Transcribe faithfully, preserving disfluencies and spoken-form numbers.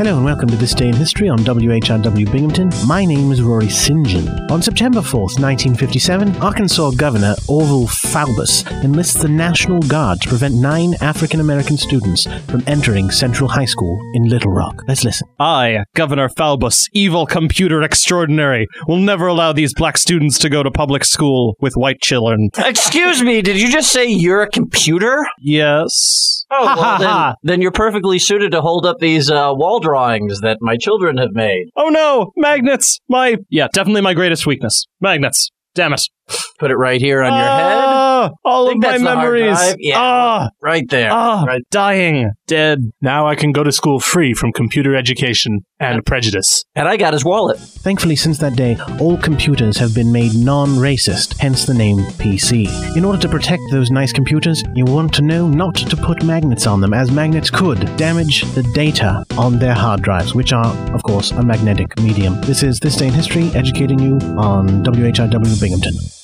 Hello and welcome to This Day in History on W H R W Binghamton. My name is Rory Saint John. On September fourth, nineteen fifty-seven, Arkansas Governor Orville Faubus enlists the National Guard to prevent nine African-American students from entering Central High School in Little Rock. Let's listen. I, Governor Faubus, evil computer extraordinary, will never allow these black students to go to public school with white children. Excuse me, did you just say you're a computer? Yes. Oh, Ha, well, ha, then, ha. then you're perfectly suited to hold up these uh, wall drawings that my children have made. Oh no, magnets! My, yeah, definitely my greatest weakness. Magnets. Damn it. Put it right here on your head. Ah, all Think of my that's the hard memories. drive? Yeah, Ah, right there. ah, Right. dying, dead. Now I can go to school free from computer education and prejudice. And I got his wallet. Thankfully, since that day, all computers have been made non-racist, hence the name P C. In order to protect those nice computers, you want to know not to put magnets on them, as magnets could damage the data on their hard drives, which are, of course, a magnetic medium. This is This Day in History, educating you on W H R W Binghamton.